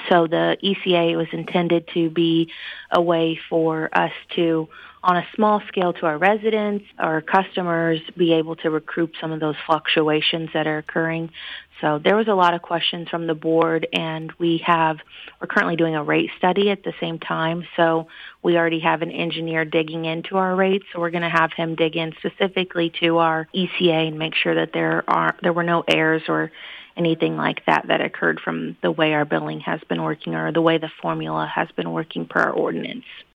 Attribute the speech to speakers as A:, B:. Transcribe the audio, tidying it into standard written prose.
A: So the ECA was intended to be a way for us to, on a small scale to our residents, our customers, be able to recoup some of those fluctuations that are occurring. So there was a lot of questions from the board, and we're currently doing a rate study at the same time. So we already have an engineer digging into our rates. So we're going to have him dig in specifically to our ECA and make sure that there were no errors or anything like that occurred from the way our billing has been working or the way the formula has been working per our ordinance.